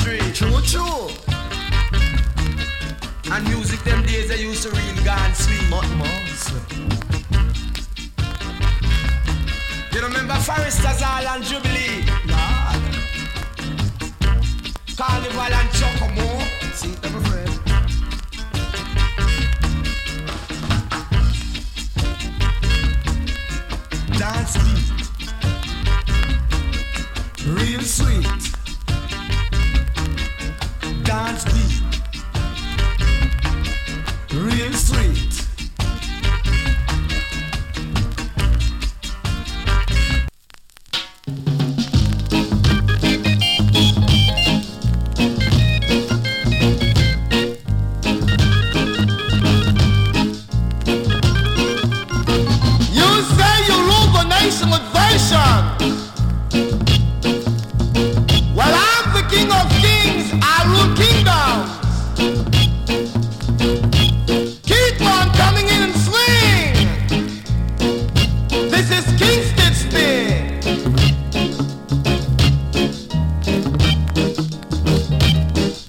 street. True, true. And music them days they used to real gone sweet. But months. You remember Foresters Hall and Jubilee? Lord. Carnival and Chocomo. See, my friend. Dance beat. Real sweet. Dance beat. Real sweet. You say you rule the nation with vision.